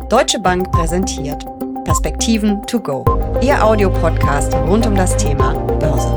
Deutsche Bank präsentiert Perspektiven to go, Ihr Audiopodcast rund um das Thema Börse.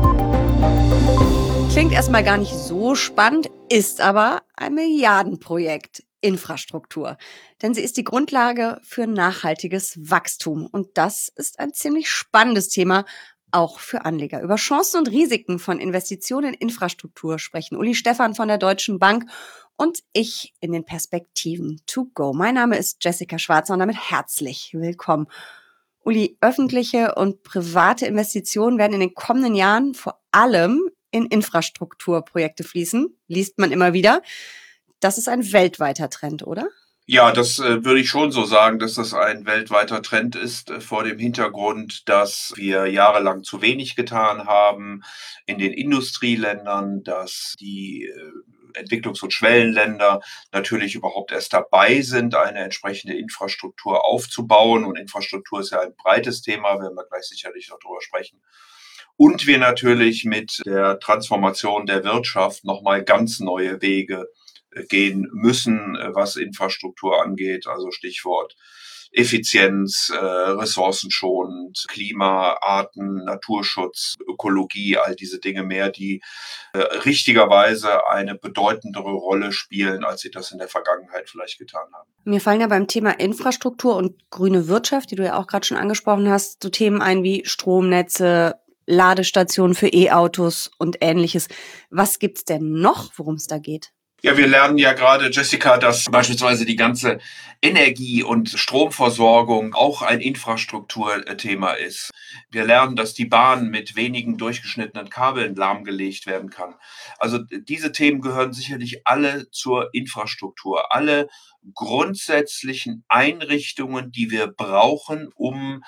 Klingt erstmal gar nicht so spannend, ist aber ein Milliardenprojekt. Infrastruktur. Denn sie ist die Grundlage für nachhaltiges Wachstum. Und das ist ein ziemlich spannendes Thema, auch für Anleger. Über Chancen und Risiken von Investitionen in Infrastruktur sprechen Uli Stephan von der Deutschen Bank und ich in den Perspektiven to go. Mein Name ist Jessica Schwarzer und damit herzlich willkommen. Uli, öffentliche und private Investitionen werden in den kommenden Jahren vor allem in Infrastrukturprojekte fließen, liest man immer wieder. Das ist ein weltweiter Trend, oder? Ja, das würde ich schon so sagen, dass das ein weltweiter Trend ist, vor dem Hintergrund, dass wir jahrelang zu wenig getan haben in den Industrieländern, dass die Entwicklungs- und Schwellenländer natürlich überhaupt erst dabei sind, eine entsprechende Infrastruktur aufzubauen. Und Infrastruktur ist ja ein breites Thema, werden wir gleich sicherlich noch drüber sprechen. Und wir natürlich mit der Transformation der Wirtschaft nochmal ganz neue Wege gehen müssen, was Infrastruktur angeht. Also Stichwort Effizienz, ressourcenschonend, Klima, Arten, Naturschutz, Ökologie, all diese Dinge mehr, die richtigerweise eine bedeutendere Rolle spielen, als sie das in der Vergangenheit vielleicht getan haben. Mir fallen ja beim Thema Infrastruktur und grüne Wirtschaft, die du ja auch gerade schon angesprochen hast, so Themen ein wie Stromnetze, Ladestationen für E-Autos und Ähnliches. Was gibt's denn noch, worum es da geht? Ja, wir lernen ja gerade, Jessica, dass beispielsweise die ganze Energie- und Stromversorgung auch ein Infrastrukturthema ist. Wir lernen, dass die Bahn mit wenigen durchgeschnittenen Kabeln lahmgelegt werden kann. Also diese Themen gehören sicherlich alle zur Infrastruktur. Alle grundsätzlichen Einrichtungen, die wir brauchen, um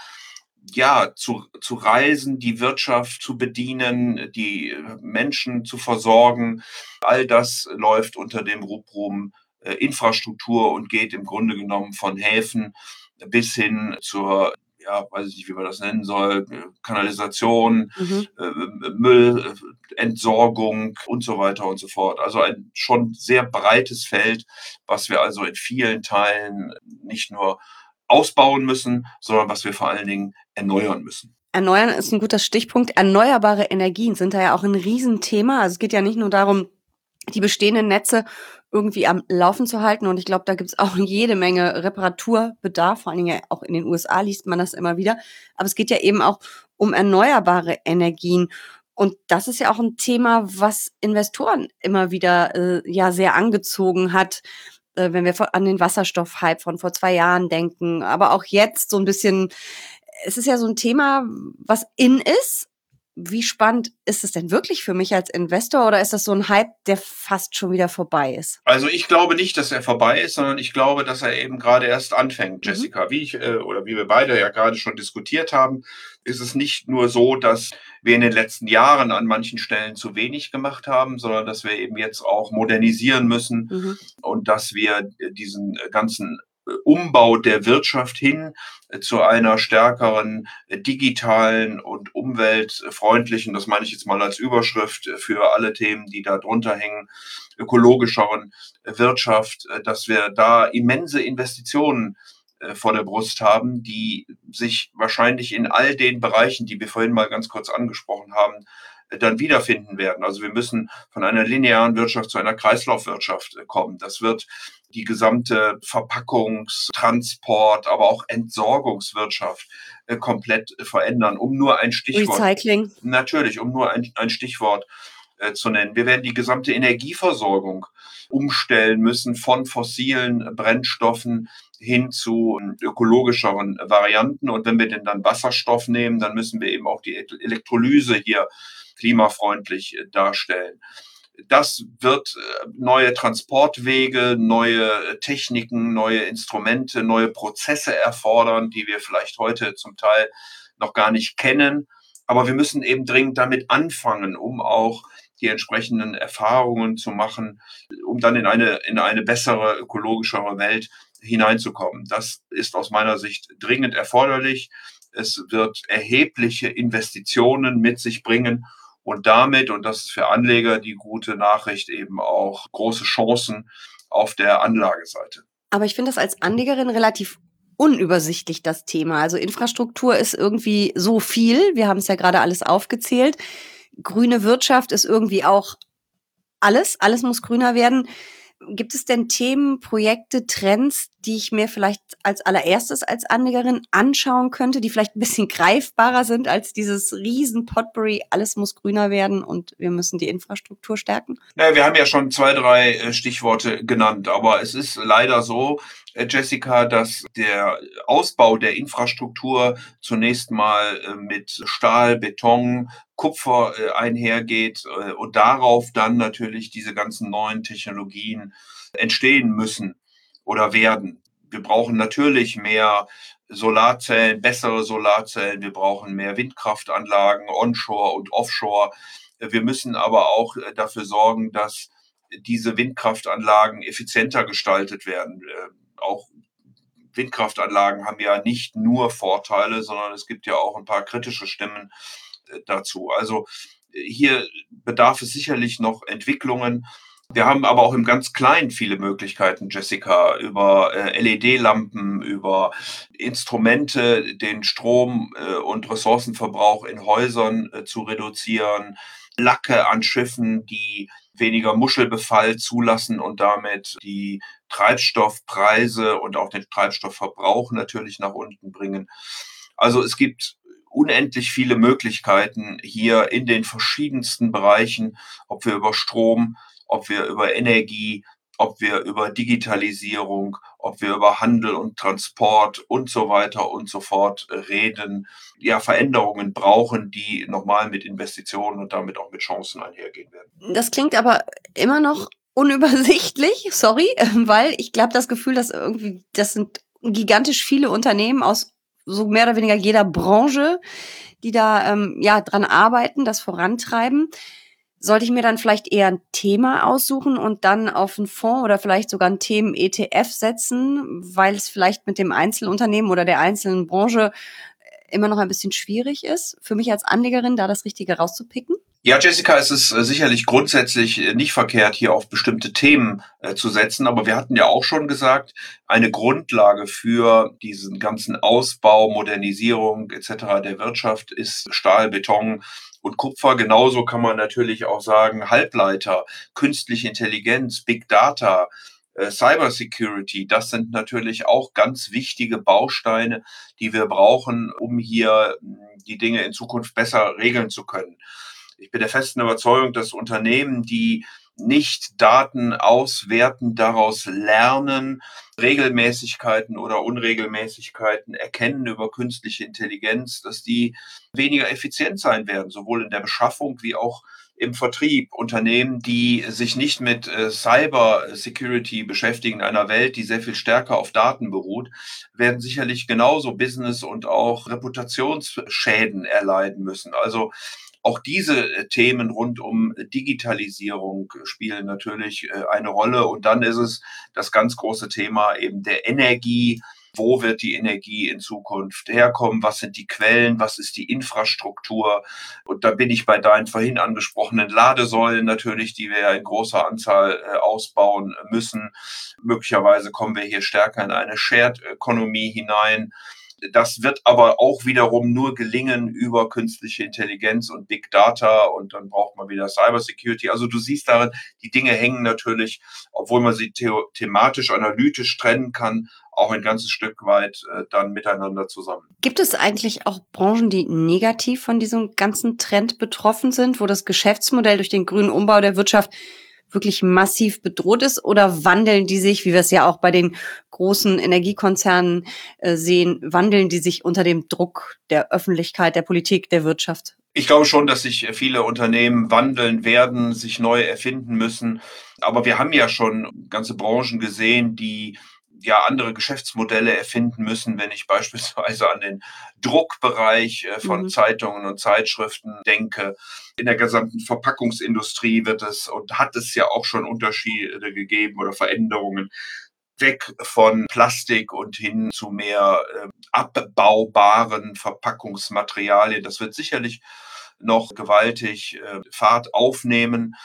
zu reisen, die Wirtschaft zu bedienen, die Menschen zu versorgen. All das läuft unter dem Rubrum Infrastruktur und geht im Grunde genommen von Häfen bis hin zur, weiß ich nicht, wie man das nennen soll, Kanalisation, Müllentsorgung und so weiter und so fort. Also ein schon sehr breites Feld, was wir also in vielen Teilen nicht nur ausbauen müssen, sondern was wir vor allen Dingen erneuern müssen. Erneuern ist ein guter Stichpunkt. Erneuerbare Energien sind da ja auch ein Riesenthema. Also es geht ja nicht nur darum, die bestehenden Netze irgendwie am Laufen zu halten. Und ich glaube, da gibt's auch jede Menge Reparaturbedarf. Vor allen Dingen ja auch in den USA liest man das immer wieder. Aber es geht ja eben auch um erneuerbare Energien. Und das ist ja auch ein Thema, was Investoren immer wieder sehr angezogen hat. Wenn wir an den Wasserstoffhype von vor 2 Jahren denken. Aber auch jetzt so ein bisschen, es ist ja so ein Thema, was in ist. Wie spannend ist es denn wirklich für mich als Investor oder ist das so ein Hype, der fast schon wieder vorbei ist? Also ich glaube nicht, dass er vorbei ist, sondern ich glaube, dass er eben gerade erst anfängt, Mhm. Jessica. Wie wir beide ja gerade schon diskutiert haben, ist es nicht nur so, dass wir in den letzten Jahren an manchen Stellen zu wenig gemacht haben, sondern dass wir eben jetzt auch modernisieren müssen Mhm. und dass wir diesen ganzen Umbau der Wirtschaft hin zu einer stärkeren digitalen und umweltfreundlichen, das meine ich jetzt mal als Überschrift für alle Themen, die da drunter hängen, ökologischeren Wirtschaft, dass wir da immense Investitionen vor der Brust haben, die sich wahrscheinlich in all den Bereichen, die wir vorhin mal ganz kurz angesprochen haben, dann wiederfinden werden. Also wir müssen von einer linearen Wirtschaft zu einer Kreislaufwirtschaft kommen. Das wird die gesamte Verpackungs-, Transport-, aber auch Entsorgungswirtschaft komplett verändern. Um nur ein Stichwort, Recycling. natürlich, um nur ein Stichwort zu nennen. Wir werden die gesamte Energieversorgung umstellen müssen von fossilen Brennstoffen hin zu ökologischeren Varianten. Und wenn wir denn dann Wasserstoff nehmen, dann müssen wir eben auch die Elektrolyse hier klimafreundlich darstellen. Das wird neue Transportwege, neue Techniken, neue Instrumente, neue Prozesse erfordern, die wir vielleicht heute zum Teil noch gar nicht kennen. Aber wir müssen eben dringend damit anfangen, um auch die entsprechenden Erfahrungen zu machen, um dann in eine bessere, ökologischere Welt hineinzukommen. Das ist aus meiner Sicht dringend erforderlich. Es wird erhebliche Investitionen mit sich bringen und damit, und das ist für Anleger die gute Nachricht, eben auch große Chancen auf der Anlageseite. Aber ich finde das als Anlegerin relativ unübersichtlich, das Thema. Also Infrastruktur ist irgendwie so viel. Wir haben es ja gerade alles aufgezählt. Grüne Wirtschaft ist irgendwie auch alles. Alles muss grüner werden. Gibt es denn Themen, Projekte, Trends, die ich mir vielleicht als allererstes als Anlegerin anschauen könnte, die vielleicht ein bisschen greifbarer sind als dieses riesen Potpourri, alles muss grüner werden und wir müssen die Infrastruktur stärken? Naja, wir haben ja schon 2, 3 Stichworte genannt, aber es ist leider so, Jessica, dass der Ausbau der Infrastruktur zunächst mal mit Stahl, Beton, Kupfer einhergeht und darauf dann natürlich diese ganzen neuen Technologien entstehen müssen oder werden. Wir brauchen natürlich mehr Solarzellen, bessere Solarzellen, wir brauchen mehr Windkraftanlagen, onshore und offshore. Wir müssen aber auch dafür sorgen, dass diese Windkraftanlagen effizienter gestaltet werden. Auch Windkraftanlagen haben ja nicht nur Vorteile, sondern es gibt ja auch ein paar kritische Stimmen dazu. Also hier bedarf es sicherlich noch Entwicklungen. Wir haben aber auch im ganz Kleinen viele Möglichkeiten, Jessica, über LED-Lampen, über Instrumente, den Strom und Ressourcenverbrauch in Häusern zu reduzieren, Lacke an Schiffen, die weniger Muschelbefall zulassen und damit die Treibstoffpreise und auch den Treibstoffverbrauch natürlich nach unten bringen. Also es gibt unendlich viele Möglichkeiten hier in den verschiedensten Bereichen, ob wir über Strom, ob wir über Energie, ob wir über Digitalisierung, ob wir über Handel und Transport und so weiter und so fort reden, ja, Veränderungen brauchen, die nochmal mit Investitionen und damit auch mit Chancen einhergehen werden. Das klingt aber immer noch unübersichtlich, sorry, weil ich glaube, das Gefühl, dass irgendwie, das sind gigantisch viele Unternehmen aus so mehr oder weniger jeder Branche, die da ja dran arbeiten, das vorantreiben. Sollte ich mir dann vielleicht eher ein Thema aussuchen und dann auf einen Fonds oder vielleicht sogar ein Themen-ETF setzen, weil es vielleicht mit dem Einzelunternehmen oder der einzelnen Branche immer noch ein bisschen schwierig ist, für mich als Anlegerin da das Richtige rauszupicken? Ja, Jessica, es ist sicherlich grundsätzlich nicht verkehrt, hier auf bestimmte Themen zu setzen, aber wir hatten ja auch schon gesagt, eine Grundlage für diesen ganzen Ausbau, Modernisierung etc. der Wirtschaft ist Stahl, Beton und Kupfer. Genauso kann man natürlich auch sagen, Halbleiter, künstliche Intelligenz, Big Data, Cybersecurity, das sind natürlich auch ganz wichtige Bausteine, die wir brauchen, um hier die Dinge in Zukunft besser regeln zu können. Ich bin der festen Überzeugung, dass Unternehmen, die nicht Daten auswerten, daraus lernen, Regelmäßigkeiten oder Unregelmäßigkeiten erkennen über künstliche Intelligenz, dass die weniger effizient sein werden, sowohl in der Beschaffung wie auch im Vertrieb. Unternehmen, die sich nicht mit Cyber Security beschäftigen in einer Welt, die sehr viel stärker auf Daten beruht, werden sicherlich genauso Business- und auch Reputationsschäden erleiden müssen. Also auch diese Themen rund um Digitalisierung spielen natürlich eine Rolle. Und dann ist es das ganz große Thema eben der Energie. Wo wird die Energie in Zukunft herkommen? Was sind die Quellen? Was ist die Infrastruktur? Und da bin ich bei deinen vorhin angesprochenen Ladesäulen natürlich, die wir ja in großer Anzahl ausbauen müssen. Möglicherweise kommen wir hier stärker in eine Shared Economy hinein. Das wird aber auch wiederum nur gelingen über künstliche Intelligenz und Big Data und dann braucht man wieder Cybersecurity. Also du siehst darin, die Dinge hängen natürlich, obwohl man sie thematisch, analytisch trennen kann, auch ein ganzes Stück weit dann miteinander zusammen. Gibt es eigentlich auch Branchen, die negativ von diesem ganzen Trend betroffen sind, wo das Geschäftsmodell durch den grünen Umbau der Wirtschaft wirklich massiv bedroht ist? Oder wandeln die sich, wie wir es ja auch bei den großen Energiekonzernen sehen, wandeln die sich unter dem Druck der Öffentlichkeit, der Politik, der Wirtschaft? Ich glaube schon, dass sich viele Unternehmen wandeln werden, sich neu erfinden müssen. Aber wir haben ja schon ganze Branchen gesehen, die ja andere Geschäftsmodelle erfinden müssen, wenn ich beispielsweise an den Druckbereich von Mhm. Zeitungen und Zeitschriften denke. In der gesamten Verpackungsindustrie wird es und hat es ja auch schon Unterschiede gegeben oder Veränderungen weg von Plastik und hin zu mehr abbaubaren Verpackungsmaterialien. Das wird sicherlich noch gewaltig Fahrt aufnehmen.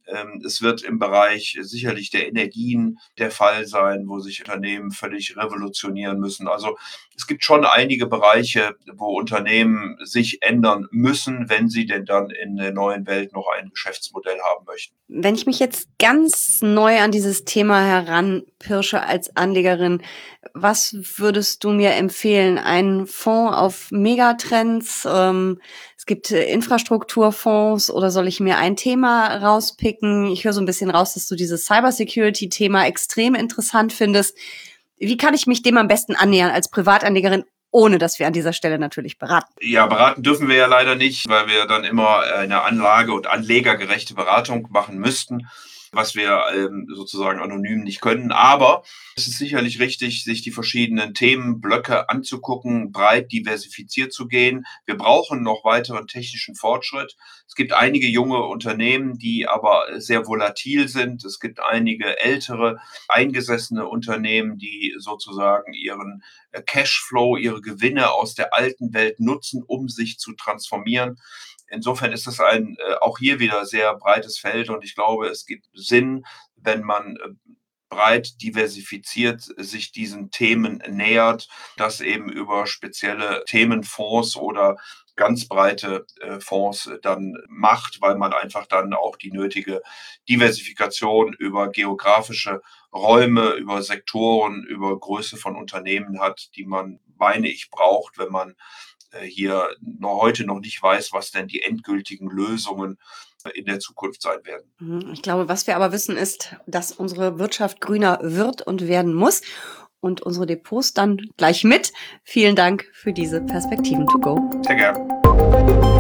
Es wird im Bereich sicherlich der Energien der Fall sein, wo sich Unternehmen völlig revolutionieren müssen. Also es gibt schon einige Bereiche, wo Unternehmen sich ändern müssen, wenn sie denn dann in der neuen Welt noch ein Geschäftsmodell haben möchten. Wenn ich mich jetzt ganz neu an dieses Thema heranpirsche als Anlegerin, was würdest du mir empfehlen? Ein Fonds auf Megatrends? Es gibt Infrastrukturfonds, oder soll ich mir ein Thema rauspicken? Ich höre so ein bisschen raus, dass du dieses Cybersecurity-Thema extrem interessant findest. Wie kann ich mich dem am besten annähern als Privatanlegerin, ohne dass wir an dieser Stelle natürlich beraten? Ja, beraten dürfen wir ja leider nicht, weil wir dann immer eine anlage- und anlegergerechte Beratung machen müssten, was wir sozusagen anonym nicht können. Aber es ist sicherlich richtig, sich die verschiedenen Themenblöcke anzugucken, breit diversifiziert zu gehen. Wir brauchen noch weiteren technischen Fortschritt. Es gibt einige junge Unternehmen, die aber sehr volatil sind. Es gibt einige ältere, eingesessene Unternehmen, die sozusagen ihren Cashflow, ihre Gewinne aus der alten Welt nutzen, um sich zu transformieren. Insofern ist es ein auch hier wieder sehr breites Feld und ich glaube, es gibt Sinn, wenn man breit diversifiziert sich diesen Themen nähert, das eben über spezielle Themenfonds oder ganz breite Fonds dann macht, weil man einfach dann auch die nötige Diversifikation über geografische Räume, über Sektoren, über Größe von Unternehmen hat, die man, meine ich, braucht, wenn man hier noch heute noch nicht weiß, was denn die endgültigen Lösungen in der Zukunft sein werden. Ich glaube, was wir aber wissen, ist, dass unsere Wirtschaft grüner wird und werden muss und unsere Depots dann gleich mit. Vielen Dank für diese Perspektiven to go. Sehr gerne.